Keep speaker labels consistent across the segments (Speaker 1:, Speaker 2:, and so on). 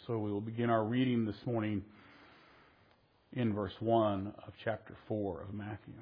Speaker 1: So we will begin our reading this morning in verse 1 of chapter 4 of Matthew.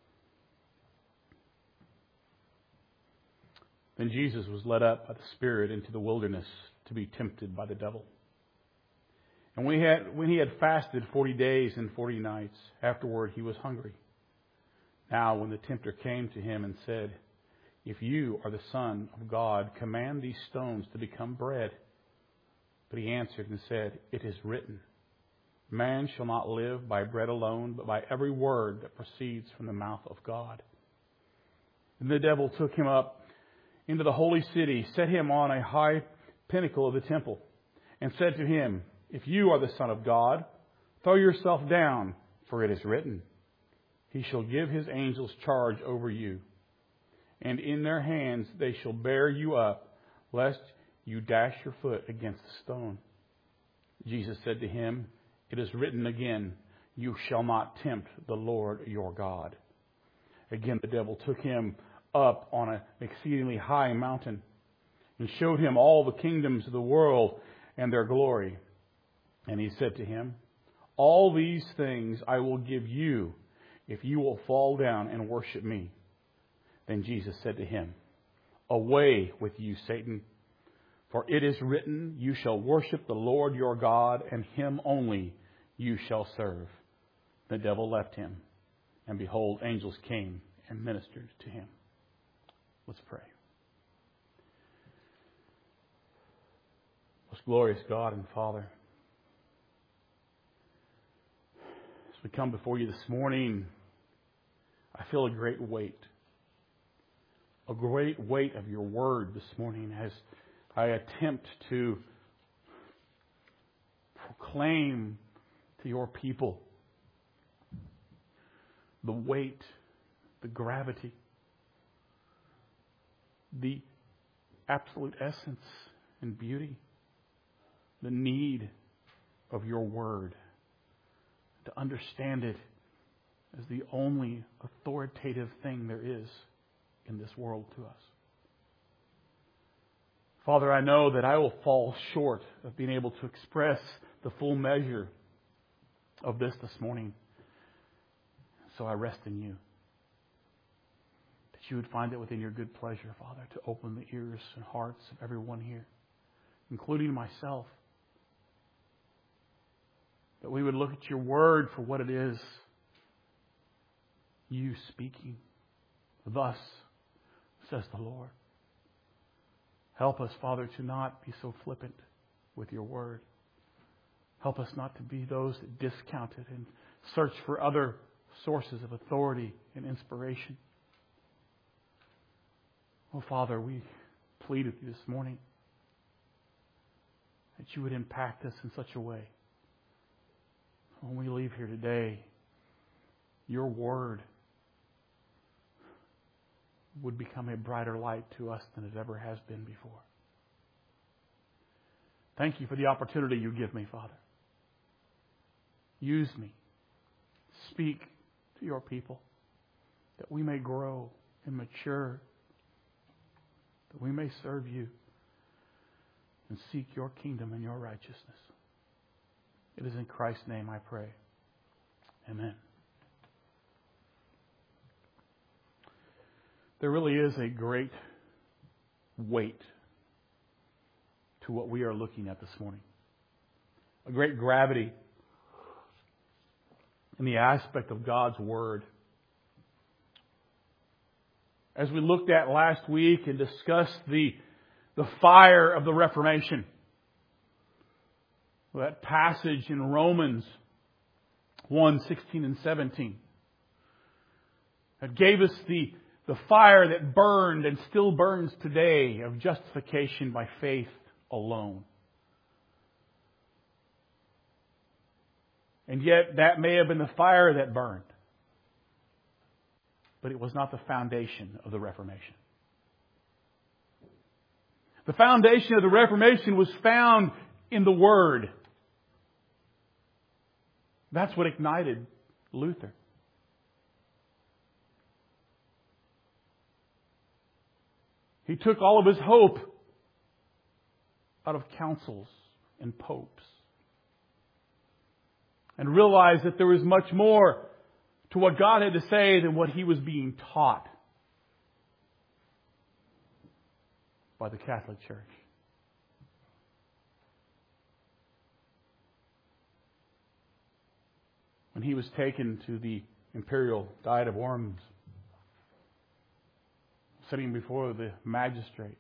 Speaker 1: Then Jesus was led up by the Spirit into the wilderness to be tempted by the devil. And when he had fasted 40 days and 40 nights, afterward he was hungry. Now when the tempter came to him and said, "If you are the Son of God, command these stones to become bread." But he answered and said, "It is written, man shall not live by bread alone, but by every word that proceeds from the mouth of God." And the devil took him up into the holy city, set him on a high pinnacle of the temple, and said to him, "If you are the Son of God, throw yourself down, for it is written, He shall give His angels charge over you, and in their hands they shall bear you up, lest you dash your foot against a stone." Jesus said to him, "It is written again, you shall not tempt the Lord your God." Again the devil took him up on an exceedingly high mountain and showed him all the kingdoms of the world and their glory. And he said to him, "All these things I will give you if you will fall down and worship me." Then Jesus said to him, "Away with you, Satan, for it is written, you shall worship the Lord your God, and Him only you shall serve." The devil left him, and behold, angels came and ministered to him. Let's pray. Most glorious God and Father, as we come before you this morning, I feel a great weight of your word this morning as I attempt to proclaim to your people the weight, the gravity, the absolute essence and beauty, the need of your word, to understand it as the only authoritative thing there is in this world to us. Father, I know that I will fall short of being able to express the full measure of this morning. So I rest in you. That you would find it within your good pleasure, Father, to open the ears and hearts of everyone here, including myself. That we would look at your word for what it is. You speaking. Thus says the Lord. Help us, Father, to not be so flippant with your word. Help us not to be those that discount it and search for other sources of authority and inspiration. Oh, Father, we plead with you this morning that you would impact us in such a way. When we leave here today, your word would become a brighter light to us than it ever has been before. Thank you for the opportunity you give me, Father. Use me. Speak to your people that we may grow and mature, that we may serve you and seek your kingdom and your righteousness. It is in Christ's name I pray. Amen. There really is a great weight to what we are looking at this morning. A great gravity in the aspect of God's Word. As we looked at last week and discussed the fire of the Reformation, that passage in Romans 1:16 and 17, that gave us the fire that burned and still burns today of justification by faith alone. And yet that may have been the fire that burned, but it was not the foundation of the Reformation. The foundation of the Reformation was found in the Word. That's what ignited Luther. He took all of his hope out of councils, and popes. And realized that there was much more to what God had to say than what he was being taught by the Catholic Church. When he was taken to the imperial Diet of Worms, sitting before the magistrate,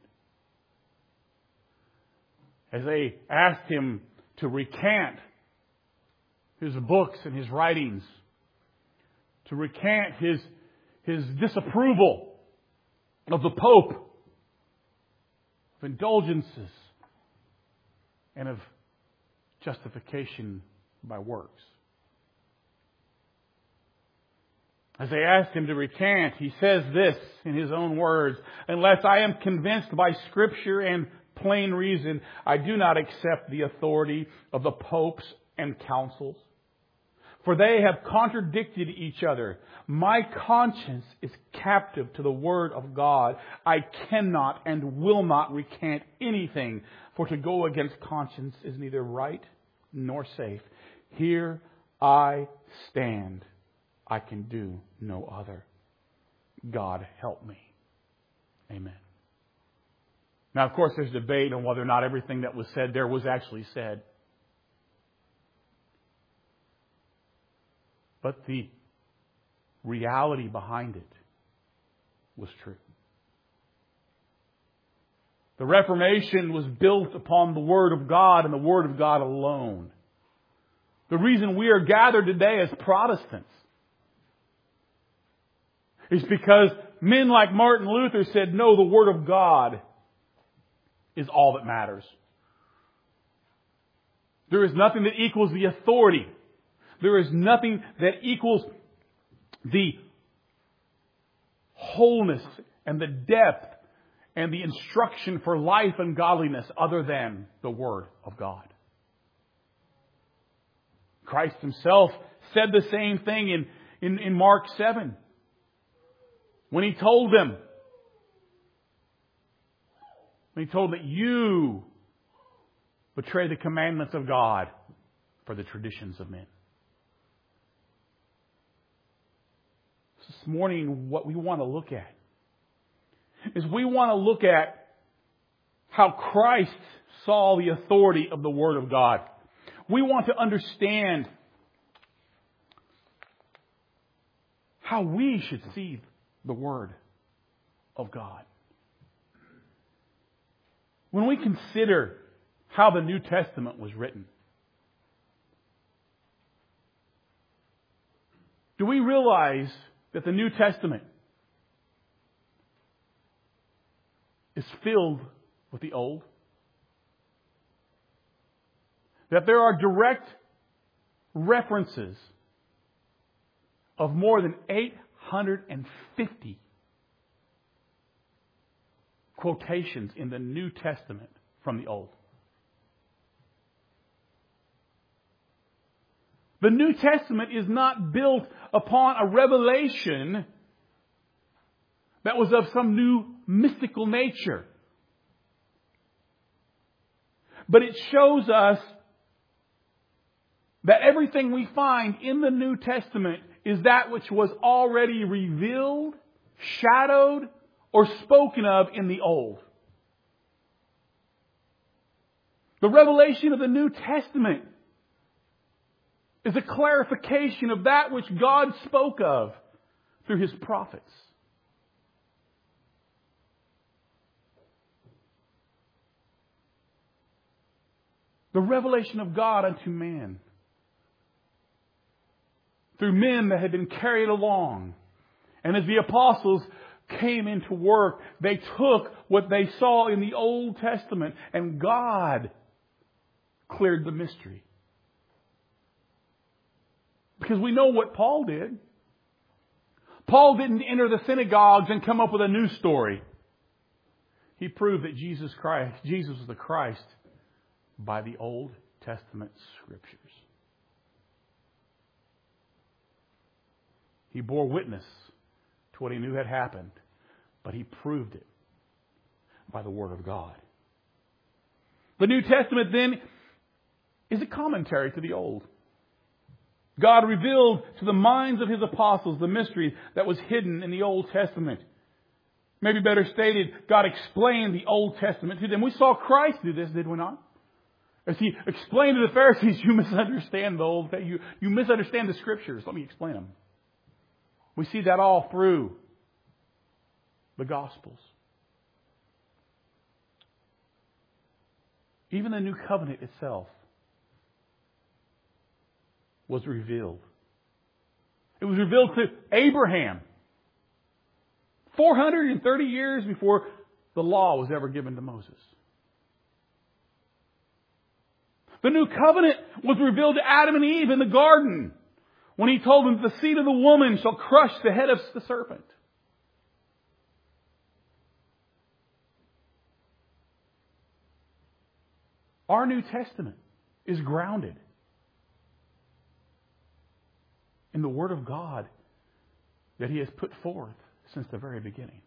Speaker 1: as they asked him to recant his books and his writings, to recant his disapproval of the Pope, of indulgences, and of justification by works. As they asked him to recant, he says this in his own words, "Unless I am convinced by Scripture and plain reason, I do not accept the authority of the popes and councils. For they have contradicted each other. My conscience is captive to the Word of God. I cannot and will not recant anything, for to go against conscience is neither right nor safe. Here I stand. I can do no other. God help me." Amen. Now, of course, there's debate on whether or not everything that was said there was actually said. But the reality behind it was true. The Reformation was built upon the Word of God and the Word of God alone. The reason we are gathered today as Protestants is because men like Martin Luther said, no, the Word of God is all that matters. There is nothing that equals the authority. There is nothing that equals the wholeness and the depth and the instruction for life and godliness other than the Word of God. Christ Himself said the same thing in Mark 7. When He told them, that you betray the commandments of God for the traditions of men. This morning, what we want to look at is we want to look at how Christ saw the authority of the Word of God. We want to understand how we should see the Word of God. When we consider how the New Testament was written, do we realize that the New Testament is filled with the Old? That there are direct references of more than 850 quotations in the New Testament from the Old. The New Testament is not built upon a revelation that was of some new mystical nature. But it shows us that everything we find in the New Testament is that which was already revealed, shadowed, or spoken of in the Old. The revelation of the New Testament is a clarification of that which God spoke of through His prophets. The revelation of God unto man through men that had been carried along. And as the apostles came into work, they took what they saw in the Old Testament and God cleared the mystery. Because we know what Paul did. Paul didn't enter the synagogues and come up with a new story. He proved that Jesus was the Christ by the Old Testament Scriptures. He bore witness to what he knew had happened, but he proved it by the Word of God. The New Testament then is a commentary to the Old. God revealed to the minds of His apostles the mystery that was hidden in the Old Testament. Maybe better stated, God explained the Old Testament to them. We saw Christ do this, did we not? As He explained to the Pharisees, you misunderstand the Old Testament. You misunderstand the Scriptures. Let me explain them. We see that all through the Gospels. Even the New Covenant itself was revealed. It was revealed to Abraham 430 years before the law was ever given to Moses. The New Covenant was revealed to Adam and Eve in the garden when He told them, the seed of the woman shall crush the head of the serpent. Our New Testament is grounded in the Word of God that He has put forth since the very beginning.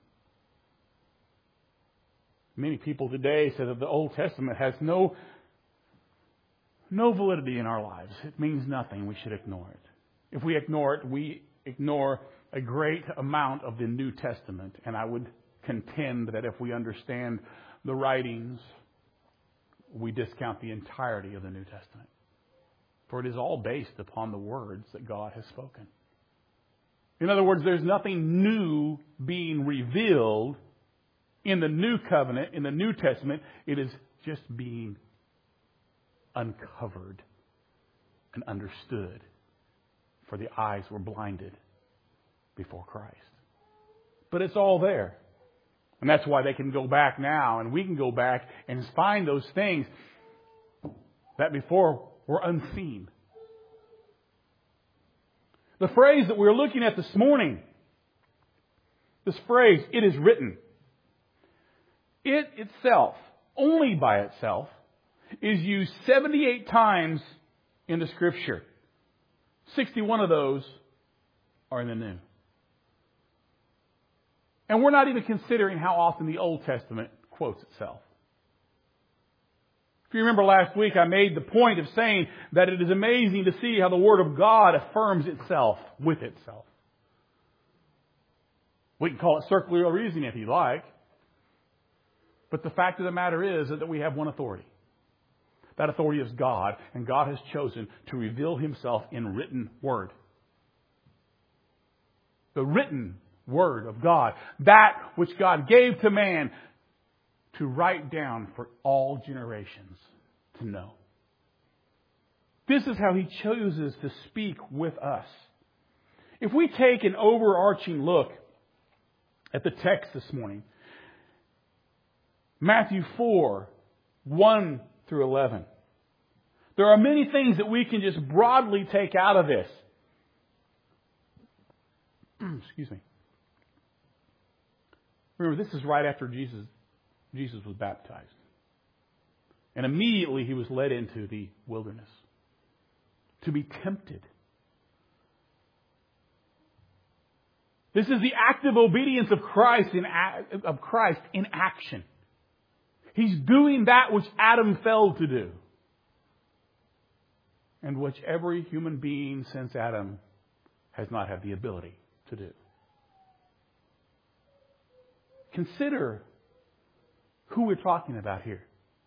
Speaker 1: Many people today say that the Old Testament has no validity in our lives. It means nothing. We should ignore it. If we ignore it, we ignore a great amount of the New Testament. And I would contend that if we understand the writings, we discount the entirety of the New Testament. For it is all based upon the words that God has spoken. In other words, there's nothing new being revealed in the New Covenant, in the New Testament. It is just being uncovered and understood. For the eyes were blinded before Christ. But it's all there. And that's why they can go back now, and we can go back and find those things that before were unseen. The phrase that we're looking at this morning, this phrase, it is written. It itself, only by itself, is used 78 times in the Scripture. 61 of those are in the New. And we're not even considering how often the Old Testament quotes itself. If you remember last week, I made the point of saying that it is amazing to see how the Word of God affirms itself with itself. We can call it circular reasoning if you like. But the fact of the matter is that we have one authority. That authority is God, and God has chosen to reveal Himself in written Word. The written Word of God. That which God gave to man to write down for all generations to know. This is how He chooses to speak with us. If we take an overarching look at the text this morning, Matthew 4, 1 through 11. There are many things that we can just broadly take out of this. Excuse me. Remember, this is right after Jesus was baptized. And immediately He was led into the wilderness to be tempted. This is the active obedience of Christ in action. He's doing that which Adam failed to do. And which every human being since Adam has not had the ability to do. Consider who we're talking about here.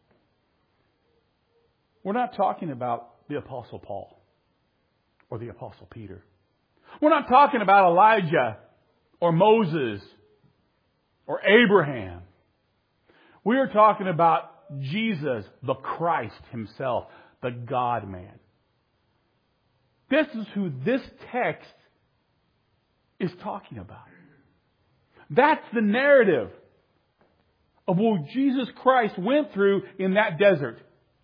Speaker 1: We're not talking about the Apostle Paul or the Apostle Peter. We're not talking about Elijah or Moses or Abraham. We are talking about Jesus, the Christ Himself, the God-man. This is who this text is talking about. That's the narrative of what Jesus Christ went through in that desert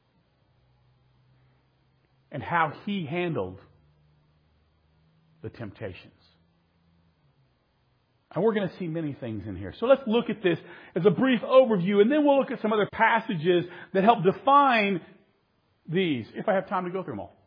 Speaker 1: and how He handled the temptations. And we're going to see many things in here. So let's look at this as a brief overview, and then we'll look at some other passages that help define these, if I have time to go through them all.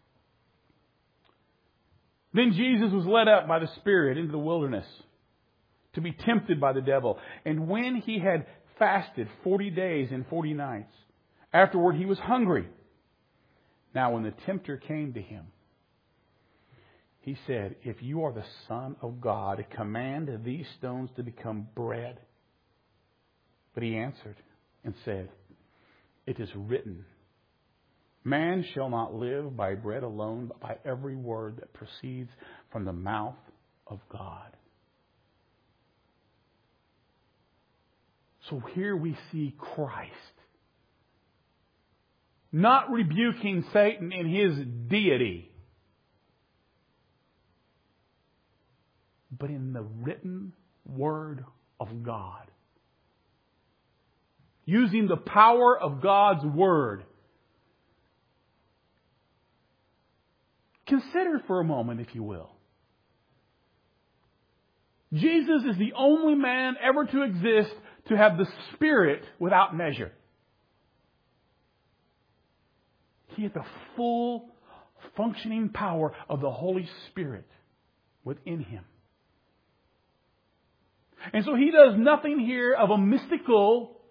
Speaker 1: Then Jesus was led up by the Spirit into the wilderness to be tempted by the devil. And when He had fasted 40 days and 40 nights, afterward He was hungry. Now when the tempter came to him, he said, if you are the Son of God, command these stones to become bread. But he answered and said, it is written, man shall not live by bread alone, but by every word that proceeds from the mouth of God. So here we see Christ not rebuking Satan in his deity, but in the written Word of God. Using the power of God's Word. Consider for a moment, if you will. Jesus is the only man ever to exist to have the Spirit without measure. He has the full functioning power of the Holy Spirit within Him. And so He does nothing here of a mystical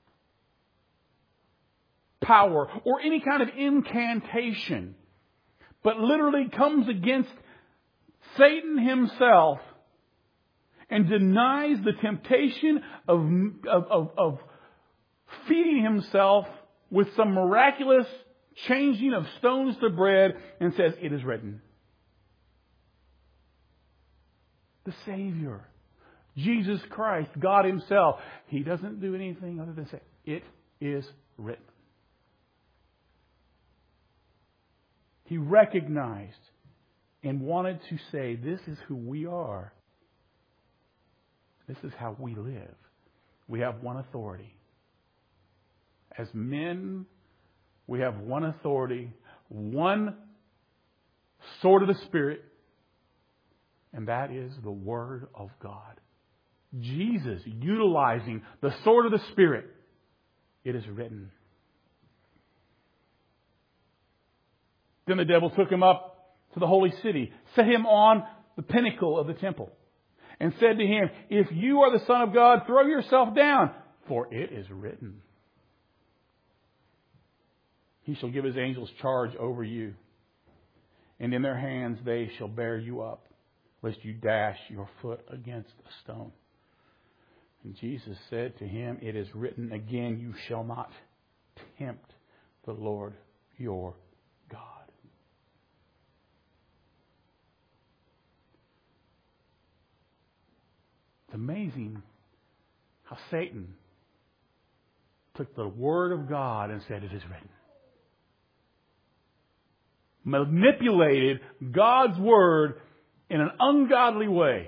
Speaker 1: power or any kind of incantation, but literally comes against Satan himself and denies the temptation of feeding himself with some miraculous changing of stones to bread, and says, it is written. The Savior, Jesus Christ, God Himself, He doesn't do anything other than say, it is written. He recognized and wanted to say, this is who we are. This is how we live. We have one authority. As men, we have one authority, one sword of the Spirit, and that is the Word of God. Jesus utilizing the sword of the Spirit. It is written. Then the devil took him up to the holy city, set him on the pinnacle of the temple, and said to him, if you are the Son of God, throw yourself down, for it is written. He shall give His angels charge over you, and in their hands they shall bear you up, lest you dash your foot against a stone. And Jesus said to him, it is written again, you shall not tempt the Lord your God. It's amazing how Satan took the Word of God and said, it is written. Manipulated God's Word in an ungodly way.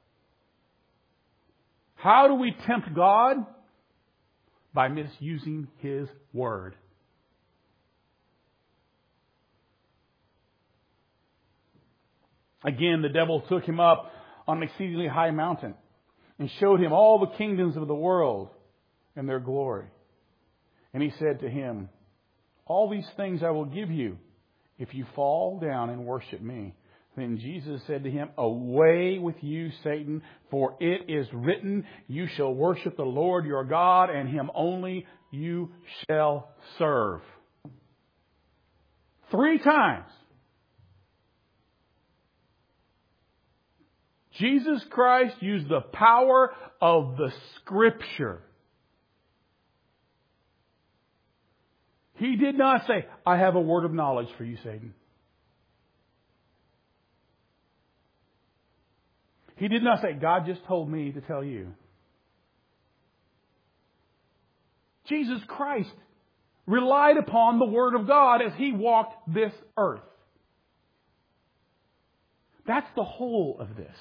Speaker 1: How do we tempt God? By misusing His Word. Again, the devil took him up on an exceedingly high mountain and showed him all the kingdoms of the world and their glory. And he said to him, all these things I will give you if you fall down and worship me. Then Jesus said to him, away with you, Satan, for it is written, you shall worship the Lord your God, and Him only you shall serve. 3 times. Jesus Christ used the power of the Scripture. He did not say, I have a word of knowledge for you, Satan. He did not say, God just told me to tell you. Jesus Christ relied upon the Word of God as He walked this earth. That's the whole of this.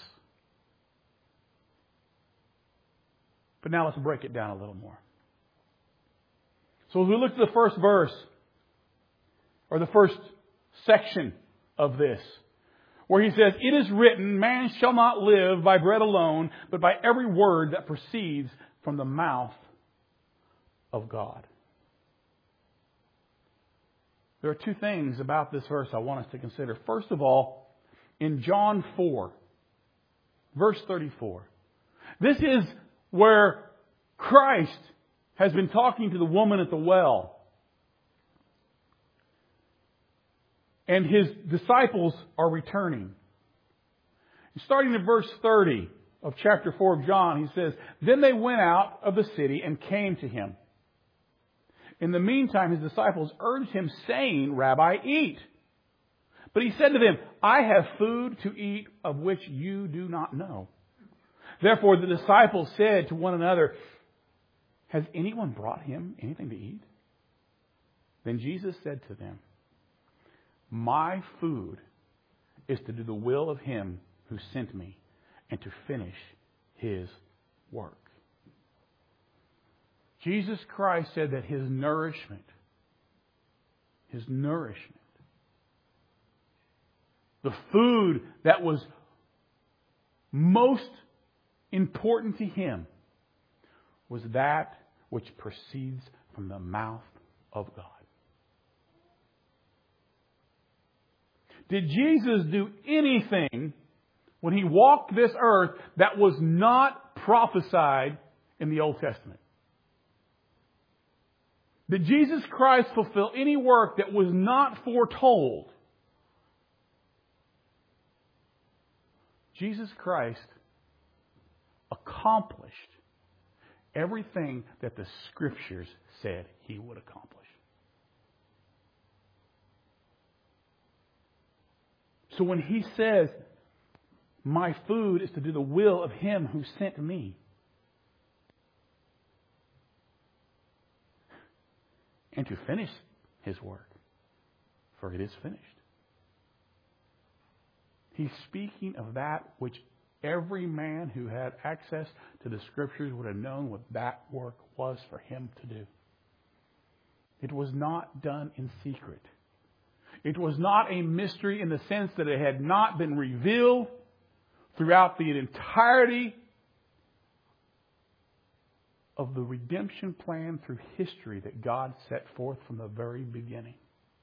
Speaker 1: But now let's break it down a little more. So as we look at the first verse, or the first section of this, where he says, it is written, man shall not live by bread alone, but by every word that proceeds from the mouth of God. There are 2 things about this verse I want us to consider. First of all, in John 4, verse 34, this is where Christ has been talking to the woman at the well. and His disciples are returning. Starting in verse 30 of chapter 4 of John, he says, "Then they went out of the city and came to Him. In the meantime, His disciples urged Him, saying, 'Rabbi, eat.' But He said to them, 'I have food to eat of which you do not know.' Therefore the disciples said to one another, 'Has anyone brought Him anything to eat?' Then Jesus said to them, 'My food is to do the will of Him who sent me and to finish His work.'" Jesus Christ said that His nourishment, the food that was most important to Him, was that which proceeds from the mouth of God. Did Jesus do anything when He walked this earth that was not prophesied in the Old Testament? Did Jesus Christ fulfill any work that was not foretold? Jesus Christ accomplished everything that the Scriptures said He would accomplish. So when He says, "My food is to do the will of Him who sent me," and to finish His work, for it is finished. He's speaking of that which every man who had access to the Scriptures would have known what that work was for Him to do. It was not done in secret. It was not a mystery in the sense that it had not been revealed throughout the entirety of the redemption plan through history that God set forth from the very beginning.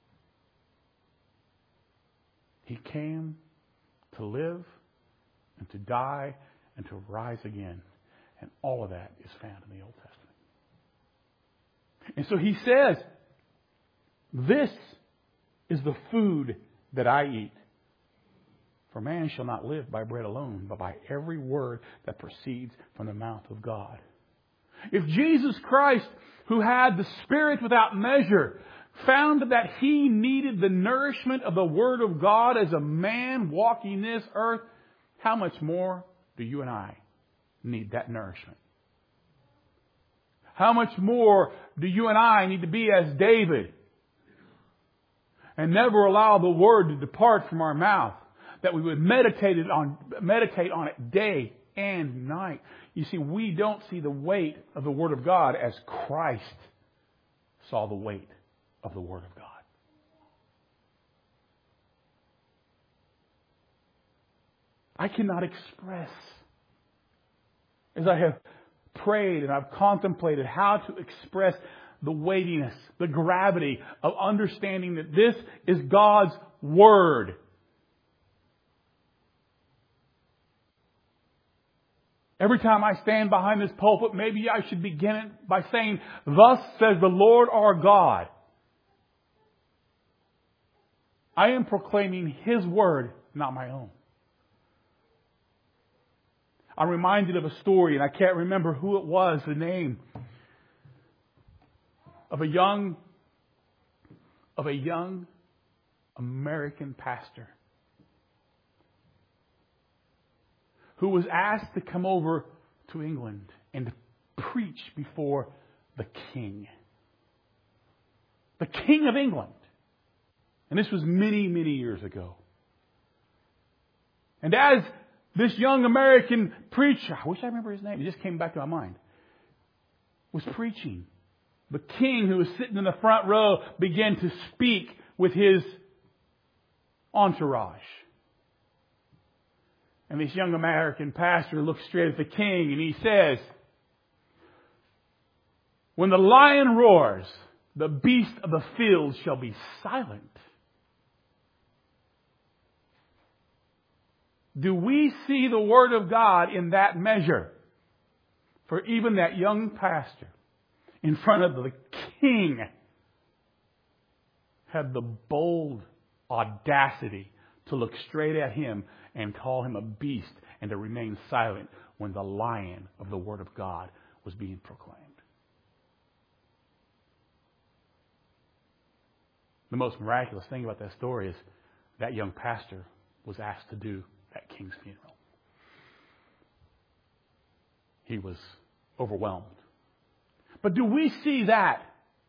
Speaker 1: He came to live and to die and to rise again. And all of that is found in the Old Testament. And so He says, "This is the food that I eat. For man shall not live by bread alone, but by every word that proceeds from the mouth of God." If Jesus Christ, who had the Spirit without measure, found that He needed the nourishment of the Word of God as a man walking this earth, how much more do you and I need that nourishment? How much more do you and I need to be as David and never allow the Word to depart from our mouth, that we would meditate on it day and night? You see, we don't see the weight of the Word of God as Christ saw the weight of the Word of God. I cannot express, as I have prayed and I've contemplated how to express the weightiness, the gravity of understanding that this is God's Word. Every time I stand behind this pulpit, maybe I should begin it by saying, "Thus says the Lord our God." I am proclaiming His Word, not my own. I'm reminded of a story, and I can't remember who it was, the name of a young American pastor who was asked to come over to England and to preach before the King. The King of England. And this was many, many years ago. And as this young American preacher, I wish I remember his name, it just came back to my mind, was preaching, the king who was sitting in the front row began to speak with his entourage. And this young American pastor looks straight at the king and he says, "When the lion roars, the beast of the field shall be silent." Do we see the Word of God in that measure? For even that young pastor in front of the king had the bold audacity to look straight at him and call him a beast and to remain silent when the lion of the Word of God was being proclaimed. The most miraculous thing about that story is that young pastor was asked to do that king's funeral. He was overwhelmed. But do we see that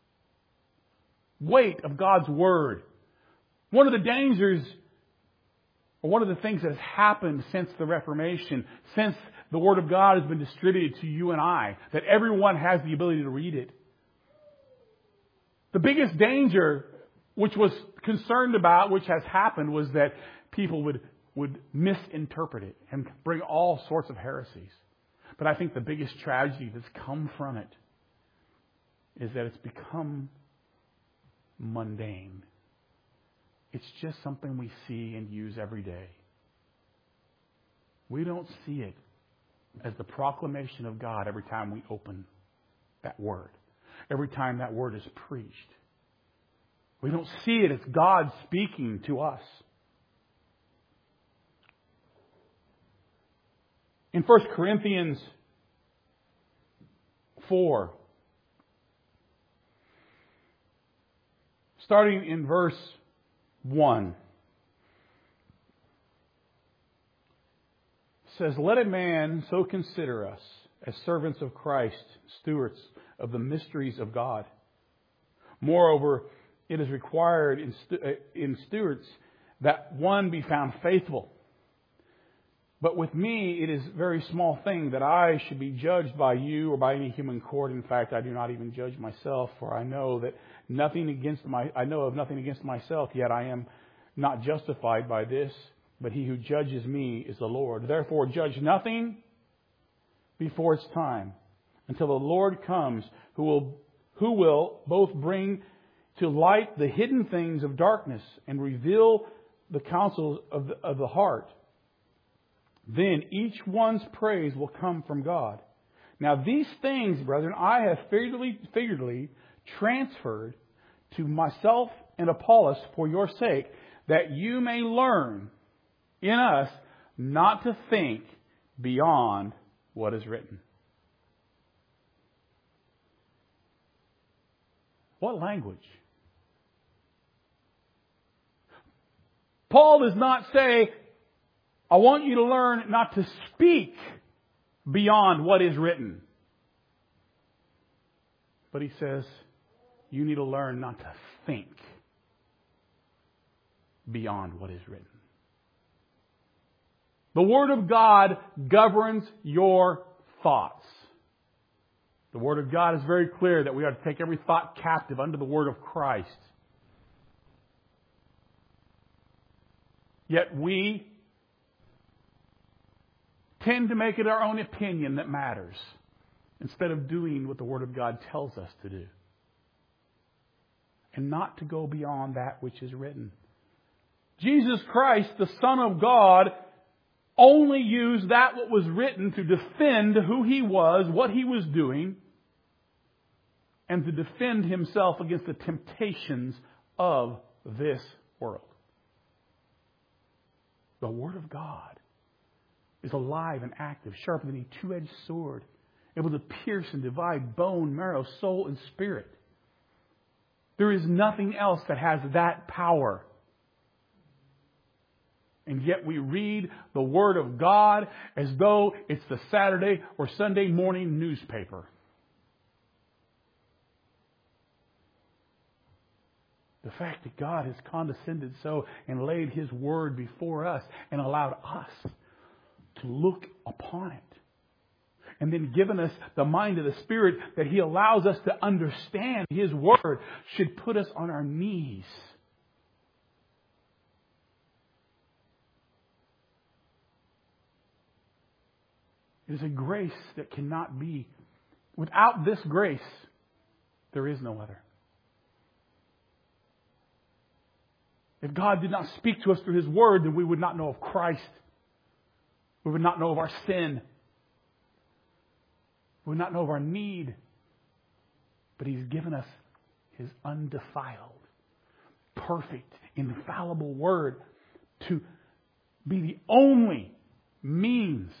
Speaker 1: weight of God's Word? One of the dangers, or one of the things that has happened since the Reformation, since the Word of God has been distributed to you and I, that everyone has the ability to read it. The biggest danger which was concerned about, which has happened, was that people would misinterpret it and bring all sorts of heresies. But I think the biggest tragedy that's come from it is that it's become mundane. It's just something we see and use every day. We don't see it as the proclamation of God every time we open that Word, every time that Word is preached. We don't see it as God speaking to us. In 1 Corinthians 4, starting in verse 1, says, "Let a man so consider us as servants of Christ, stewards of the mysteries of God. Moreover, it is required in stewards that one be found faithful. But with me, it is a very small thing that I should be judged by you or by any human court. In fact, I do not even judge myself, for I know of nothing against myself, yet I am not justified by this. But he who judges me is the Lord. Therefore, judge nothing before its time, until the Lord comes, who will both bring to light the hidden things of darkness and reveal the counsels of the heart. Then each one's praise will come from God. Now these things, brethren, I have figuratively transferred to myself and Apollos for your sake, that you may learn in us not to think beyond what is written." What language? Paul does not say, I want you to learn not to speak beyond what is written. But he says, you need to learn not to think beyond what is written. The Word of God governs your thoughts. The Word of God is very clear that we are to take every thought captive under the Word of Christ. Yet we tend to make it our own opinion that matters, instead of doing what the Word of God tells us to do. And not to go beyond that which is written. Jesus Christ, the Son of God, only used that what was written to defend who He was, what He was doing, and to defend Himself against the temptations of this world. The Word of God is alive and active, sharper than a two-edged sword, able to pierce and divide bone, marrow, soul, and spirit. There is nothing else that has that power. And yet we read the Word of God as though it's the Saturday or Sunday morning newspaper. The fact that God has condescended so and laid His Word before us and allowed us to look upon it. And then given us the mind of the Spirit that He allows us to understand His Word should put us on our knees. It is a grace that cannot be. Without this grace, there is no other. If God did not speak to us through His Word, then we would not know of Christ. We would not know of our sin. We would not know of our need. But He's given us His undefiled, perfect, infallible Word to be the only means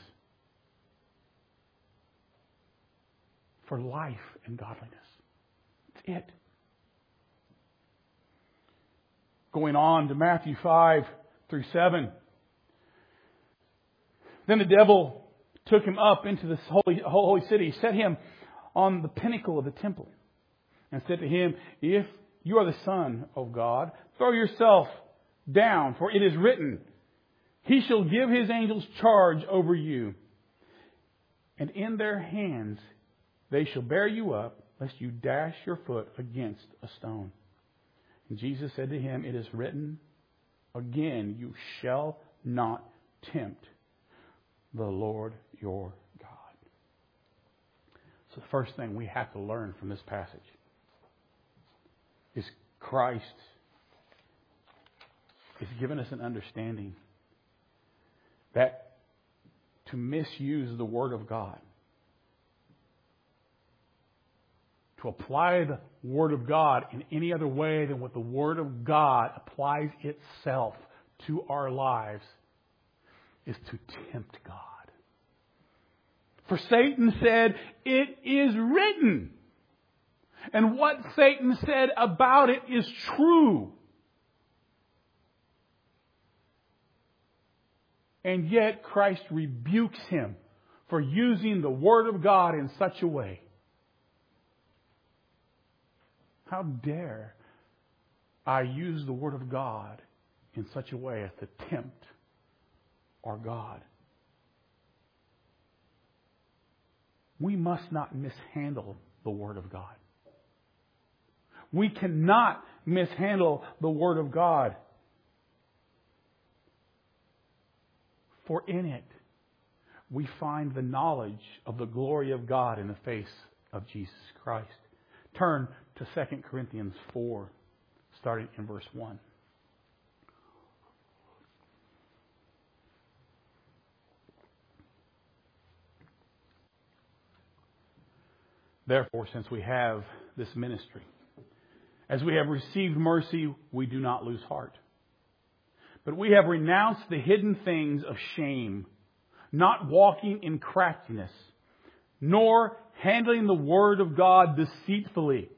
Speaker 1: for life and godliness. That's it. Going on to Matthew 5-7. Then the devil took him up into this holy city, set him on the pinnacle of the temple, and said to him, "If you are the Son of God, throw yourself down, for it is written, He shall give His angels charge over you, and in their hands they shall bear you up, lest you dash your foot against a stone." And Jesus said to him, "It is written again, you shall not tempt the Lord your God." So the first thing we have to learn from this passage is Christ is giving us an understanding that to misuse the Word of God, to apply the Word of God in any other way than what the Word of God applies itself to our lives, is to tempt God. For Satan said, "It is written." And what Satan said about it is true. And yet Christ rebukes him for using the Word of God in such a way. How dare I use the Word of God in such a way as to tempt our God? We must not mishandle the Word of God. We cannot mishandle the Word of God. For in it, we find the knowledge of the glory of God in the face of Jesus Christ. Turn to 2 Corinthians 4, starting in verse 1. Therefore, since we have this ministry, as we have received mercy, we do not lose heart. But we have renounced the hidden things of shame, not walking in craftiness, nor handling the Word of God deceitfully,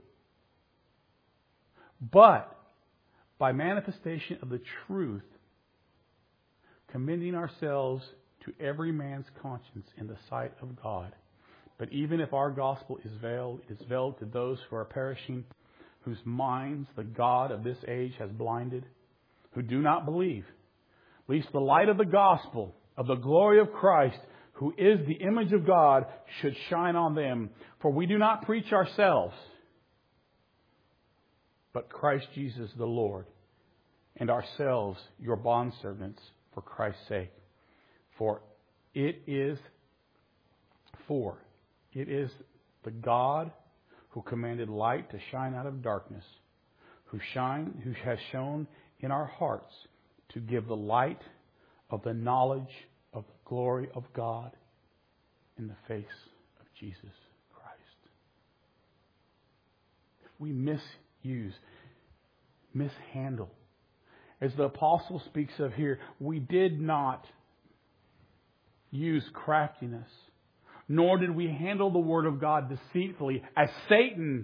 Speaker 1: but by manifestation of the truth, commending ourselves to every man's conscience in the sight of God. But even if our gospel is veiled, it is veiled to those who are perishing, whose minds the God of this age has blinded, who do not believe, lest the light of the gospel of the glory of Christ, who is the image of God, should shine on them. For we do not preach ourselves, but Christ Jesus the Lord, and ourselves your bondservants for Christ's sake. For it is the God who commanded light to shine out of darkness, who has shone in our hearts to give the light of the knowledge of the glory of God in the face of Jesus Christ. If we mishandle, as the apostle speaks of here, we did not use craftiness, nor did we handle the Word of God deceitfully, as Satan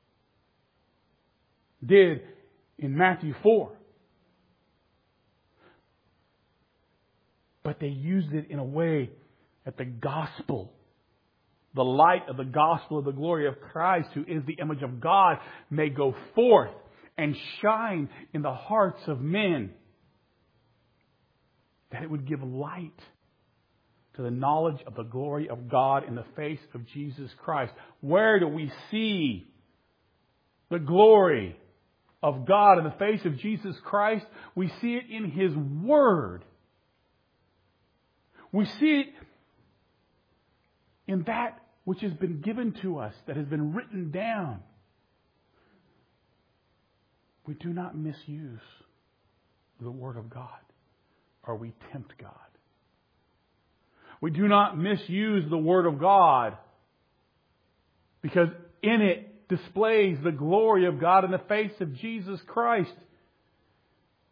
Speaker 1: did in Matthew 4. But they used it in a way that the gospel, the light of the gospel of the glory of Christ, who is the image of God, may go forth and shine in the hearts of men. That it would give light to the knowledge of the glory of God in the face of Jesus Christ. Where do we see the glory of God in the face of Jesus Christ? We see it in His Word. We see it in that which has been given to us, that has been written down. We do not misuse the Word of God, or we tempt God. We do not misuse the Word of God because in it displays the glory of God in the face of Jesus Christ.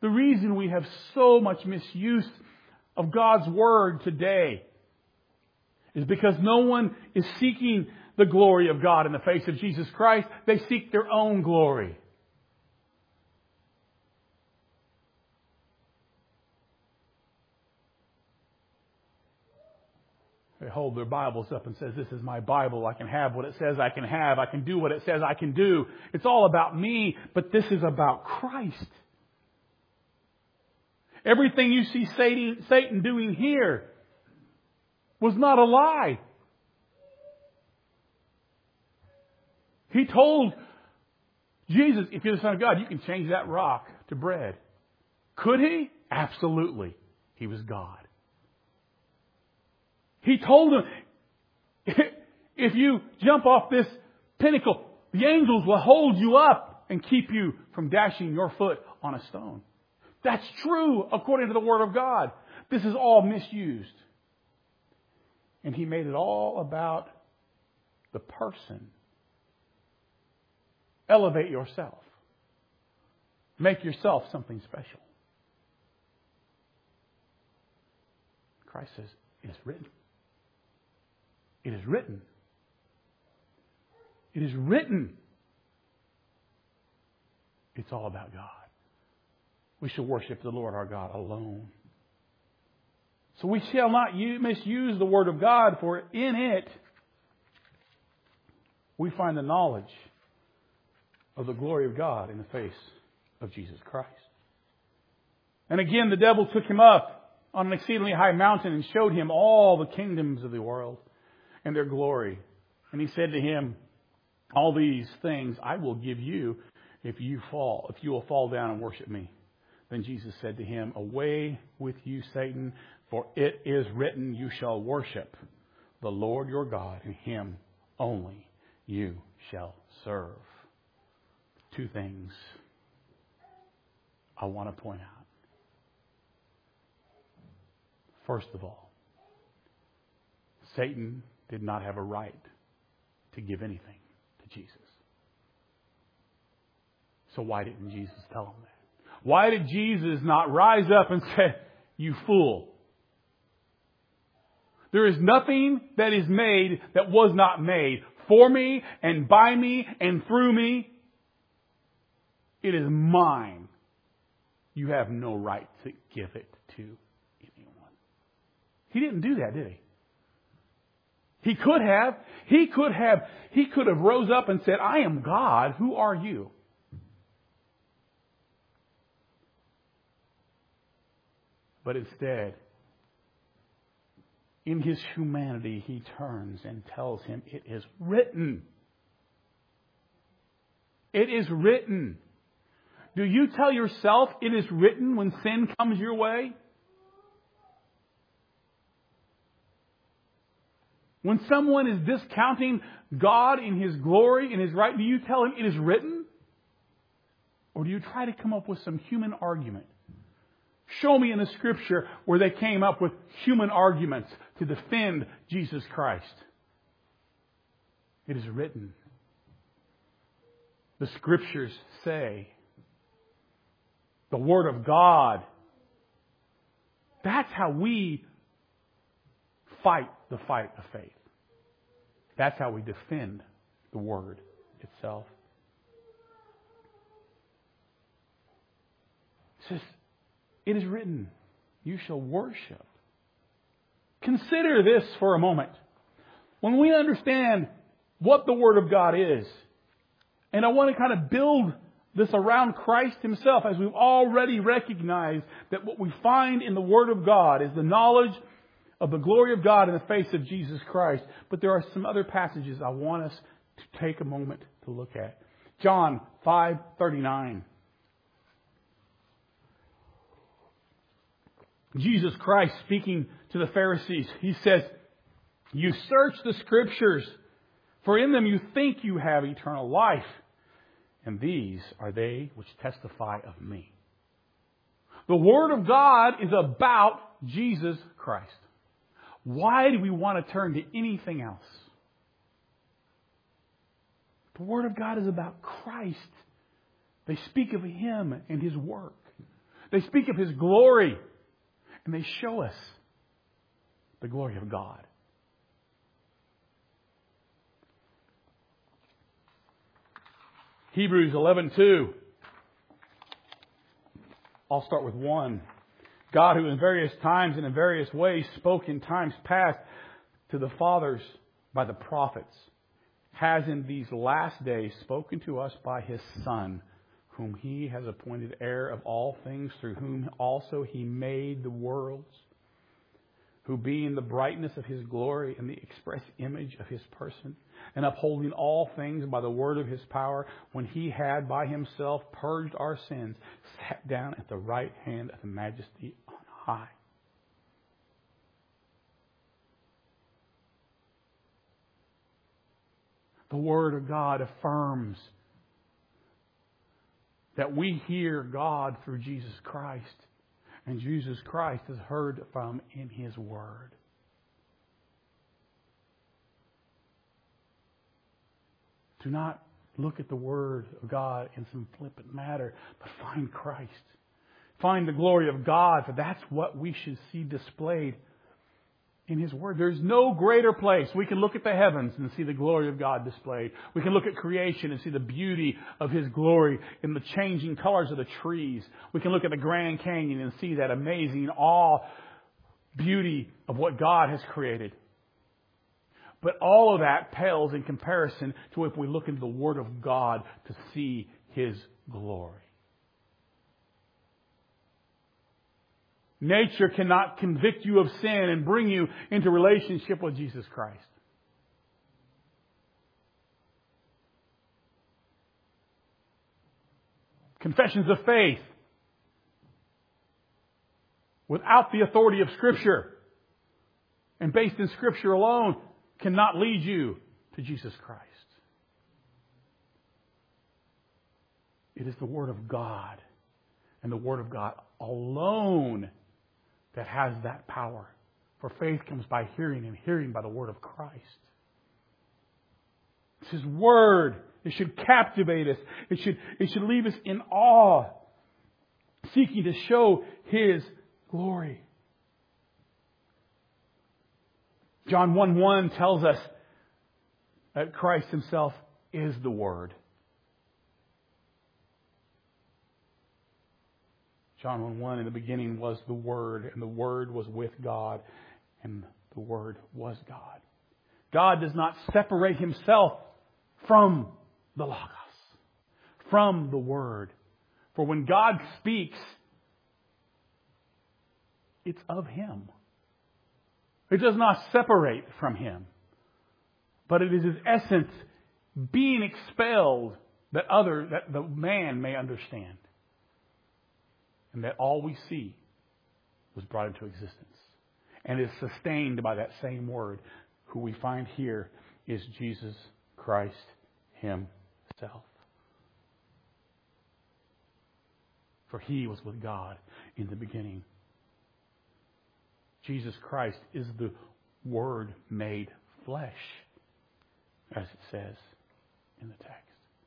Speaker 1: The reason we have so much misuse of God's Word today is because no one is seeking the glory of God in the face of Jesus Christ. They seek their own glory. They hold their Bibles up and says, "This is my Bible. I can have what it says I can have. I can do what it says I can do. It's all about me, but this is about Christ." Everything you see Satan doing here was not a lie. He told Jesus, "If you're the Son of God, you can change that rock to bread." Could he? Absolutely. He was God. He told him, "If you jump off this pinnacle, the angels will hold you up and keep you from dashing your foot on a stone." That's true according to the Word of God. This is all misused. And he made it all about the person. Elevate yourself. Make yourself something special. Christ says, "It is written. It is written. It is written." It's all about God. We shall worship the Lord our God alone. So we shall not misuse the Word of God, for in it we find the knowledge of the glory of God in the face of Jesus Christ. And again, the devil took him up on an exceedingly high mountain and showed him all the kingdoms of the world and their glory. And he said to him, "All these things I will give you if you will fall down and worship me." Then Jesus said to him, "Away with you, Satan, for it is written, you shall worship the Lord your God, and Him only you shall serve." Two things I want to point out. First of all, Satan did not have a right to give anything to Jesus. So why didn't Jesus tell him that? Why did Jesus not rise up and say, "You fool"? There is nothing that is made that was not made for me and by me and through me. It is mine. You have no right to give it to anyone. He didn't do that, did he? He could have. He could have rose up and said, "I am God. Who are you?" But instead, in His humanity, He turns and tells him, "It is written." It is written. Do you tell yourself it is written when sin comes your way? When someone is discounting God in His glory, in His right, do you tell him it is written? Or do you try to come up with some human argument? Show me in the Scripture where they came up with human arguments to defend Jesus Christ. It is written. The Scriptures say. The Word of God. That's how we fight the fight of faith. That's how we defend the Word itself. It says, "It is written, you shall worship." Consider this for a moment. When we understand what the Word of God is, and I want to kind of build this around Christ Himself, as we've already recognized that what we find in the Word of God is the knowledge of the glory of God in the face of Jesus Christ. But there are some other passages I want us to take a moment to look at. John 5:39. Jesus Christ speaking to the Pharisees, He says, "You search the Scriptures, for in them you think you have eternal life. And these are they which testify of me." The Word of God is about Jesus Christ. Why do we want to turn to anything else? The Word of God is about Christ. They speak of Him and His work. They speak of His glory. And they show us the glory of God. Hebrews 11:2. I'll start with 1. God, who in various times and in various ways spoke in times past to the fathers by the prophets, has in these last days spoken to us by His Son, whom He has appointed heir of all things, through whom also He made the worlds, who being the brightness of His glory and the express image of His person, and upholding all things by the word of His power, when He had by Himself purged our sins, sat down at the right hand of the Majesty on high. The Word of God affirms that we hear God through Jesus Christ, and Jesus Christ is heard from in His Word. Do not look at the Word of God in some flippant matter, but find Christ. Find the glory of God, for that's what we should see displayed in His Word. There's no greater place. We can look at the heavens and see the glory of God displayed. We can look at creation and see the beauty of His glory in the changing colors of the trees. We can look at the Grand Canyon and see that amazing awe, beauty of what God has created. But all of that pales in comparison to if we look into the Word of God to see His glory. Nature cannot convict you of sin and bring you into relationship with Jesus Christ. Confessions of faith, without the authority of Scripture and based in Scripture alone, cannot lead you to Jesus Christ. It is the Word of God and the Word of God alone that has that power. For faith comes by hearing, and hearing by the Word of Christ. It's His Word. It should captivate us. It should leave us in awe, seeking to show His glory. John 1:1 tells us that Christ Himself is the Word. John 1:1, in the beginning was the Word, and the Word was with God, and the Word was God. God does not separate Himself from the Logos, from the Word. For when God speaks, it's of Him. It does not separate from Him. But it is His essence being expelled that the man may understand. And that all we see was brought into existence. And is sustained by that same Word, who we find here is Jesus Christ Himself. For He was with God in the beginning. Jesus Christ is the Word made flesh, as it says in the text.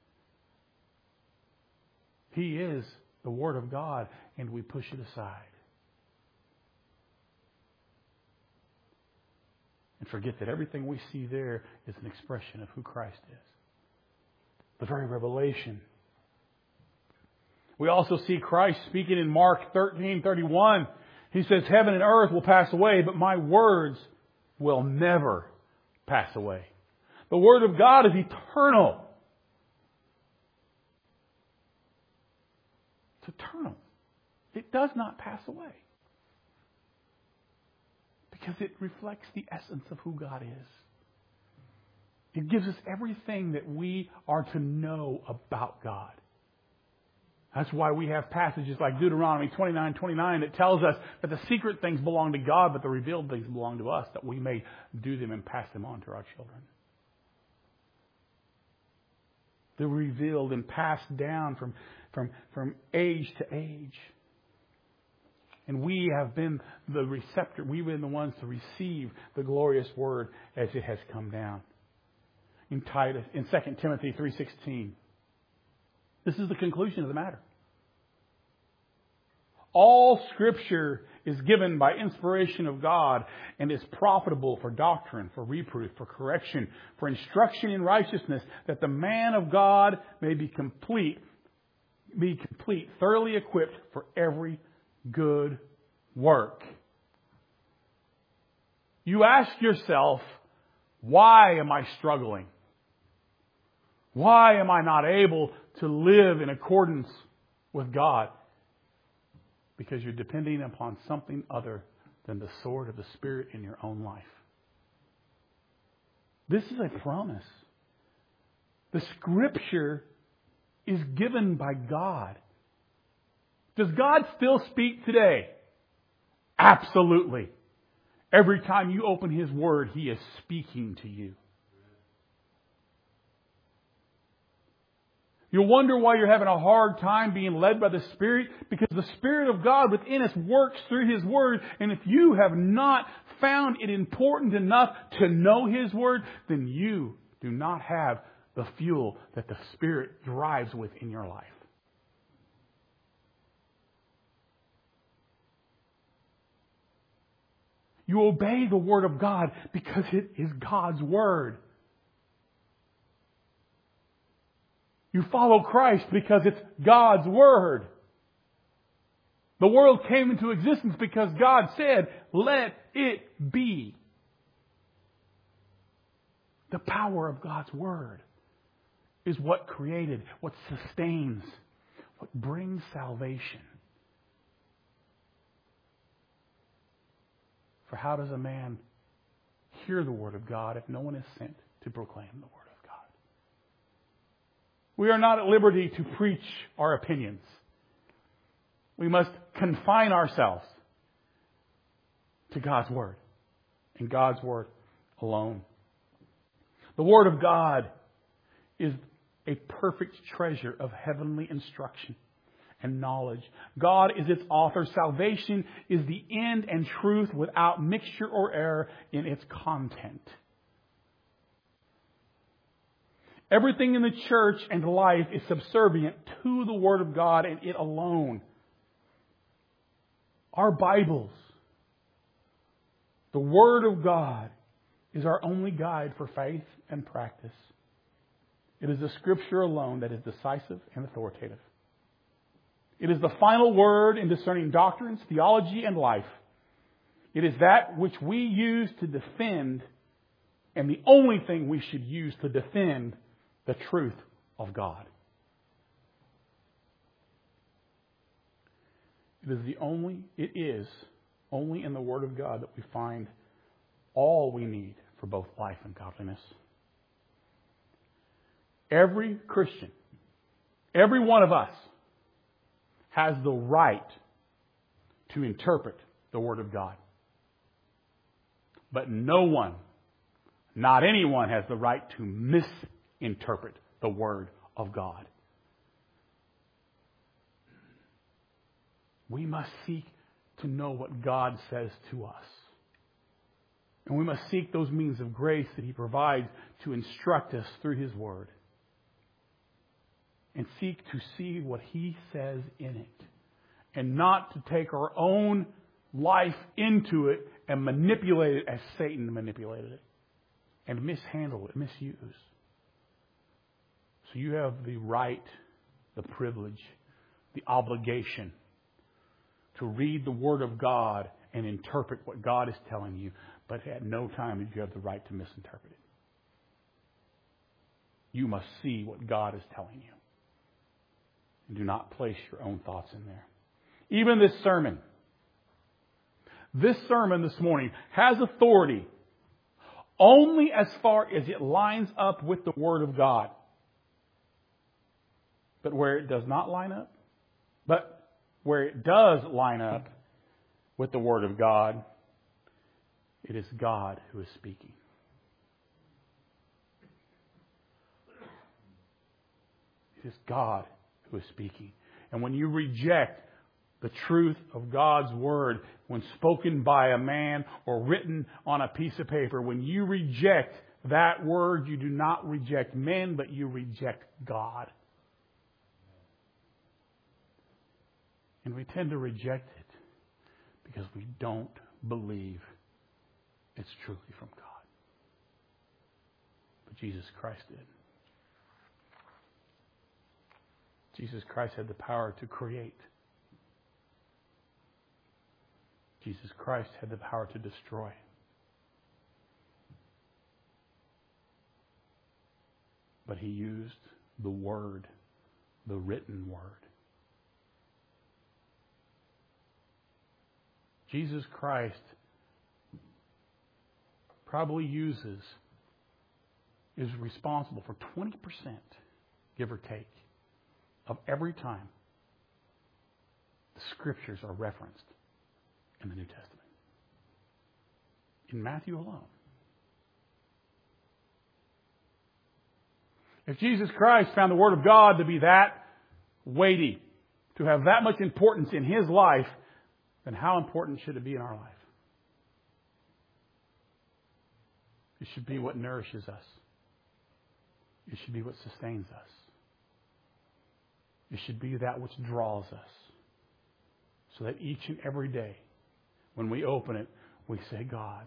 Speaker 1: He is the Word of God, and we push it aside. And forget that everything we see there is an expression of who Christ is. The very revelation. We also see Christ speaking in Mark 13:31. He says, heaven and earth will pass away, but my words will never pass away. The Word of God is eternal. It's eternal. It does not pass away. Because it reflects the essence of who God is. It gives us everything that we are to know about God. That's why we have passages like Deuteronomy 29:29 that tells us that the secret things belong to God, but the revealed things belong to us, that we may do them and pass them on to our children. They're revealed and passed down from age to age. And we have been the receptor. We've been the ones to receive the glorious Word as it has come down. In 2 Timothy 3:16. This is the conclusion of the matter. All Scripture is given by inspiration of God and is profitable for doctrine, for reproof, for correction, for instruction in righteousness, that the man of God may be complete, thoroughly equipped for every good work. You ask yourself, why am I struggling? Why am I not able to live in accordance with God? Because you're depending upon something other than the sword of the Spirit in your own life. This is a promise. The Scripture is given by God. Does God still speak today? Absolutely. Every time you open His Word, He is speaking to you. You'll wonder why you're having a hard time being led by the Spirit, because the Spirit of God within us works through His Word. And if you have not found it important enough to know His Word, then you do not have the fuel that the Spirit drives with in your life. You obey the Word of God because it is God's Word. You follow Christ because it's God's Word. The world came into existence because God said, let it be. The power of God's Word is what created, what sustains, what brings salvation. For how does a man hear the Word of God if no one is sent to proclaim the Word of God? We are not at liberty to preach our opinions. We must confine ourselves to God's Word and God's Word alone. The Word of God is a perfect treasure of heavenly instruction and knowledge. God is its author. Salvation is the end and truth without mixture or error in its content. Everything in the church and life is subservient to the Word of God and it alone. Our Bibles, the Word of God, is our only guide for faith and practice. It is the Scripture alone that is decisive and authoritative. It is the final word in discerning doctrines, theology, and life. It is that which we use to defend, and the only thing we should use to defend the truth of God. It is only in the Word of God that we find all we need for both life and godliness. Every Christian, every one of us, has the right to interpret the Word of God. But no one, not anyone, has the right to misinterpret the Word of God. We must seek to know what God says to us. And we must seek those means of grace that He provides to instruct us through His Word. And seek to see what He says in it. And not to take our own life into it and manipulate it as Satan manipulated it. And mishandle it, misuse. So you have the right, the privilege, the obligation to read the Word of God and interpret what God is telling you. But at no time do you have the right to misinterpret it. You must see what God is telling you. And do not place your own thoughts in there. Even this sermon this morning has authority only as far as it lines up with the Word of God. But where it does not line up, but where it does line up with the Word of God, it is God who is speaking. It is God who is speaking. And when you reject the truth of God's Word, when spoken by a man or written on a piece of paper, when you reject that Word, you do not reject men, but you reject God. And we tend to reject it because we don't believe it's truly from God. But Jesus Christ did. Jesus Christ had the power to create. Jesus Christ had the power to destroy. But He used the Word, the written Word. Jesus Christ probably is responsible for 20%, give or take, of every time the Scriptures are referenced in the New Testament. In Matthew alone. If Jesus Christ found the Word of God to be that weighty, to have that much importance in His life, then how important should it be in our life? It should be what nourishes us. It should be what sustains us. It should be that which draws us. So that each and every day, when we open it, we say, God,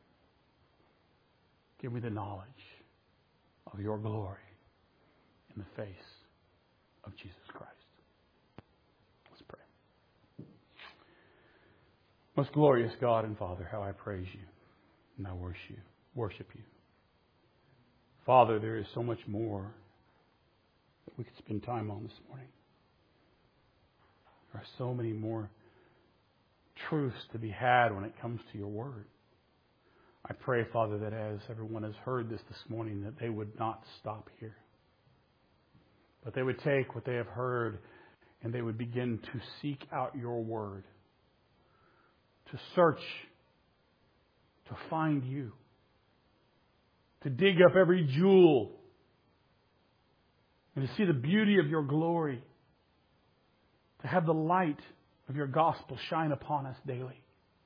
Speaker 1: give me the knowledge of your glory in the face of Jesus Christ. Let's pray. Most glorious God and Father, how I praise you and I worship you. Father, there is so much more that we could spend time on this morning. There are so many more truths to be had when it comes to your word. I pray, Father, that as everyone has heard this morning, that they would not stop here. But they would take what they have heard and they would begin to seek out your word, to search, to find you, to dig up every jewel and to see the beauty of your glory, to have the light of your gospel shine upon us daily.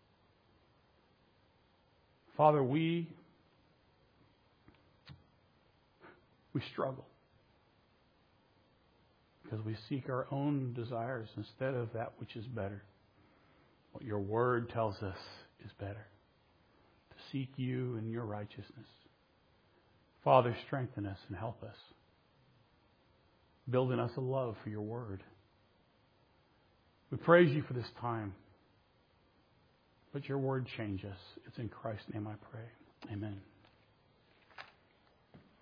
Speaker 1: Father, we struggle because we seek our own desires instead of that which is better. What your word tells us is better. To seek you and your righteousness. Father, strengthen us and help us. Build in us a love for your word. We praise you for this time. Let your word change us. It's in Christ's name I pray. Amen.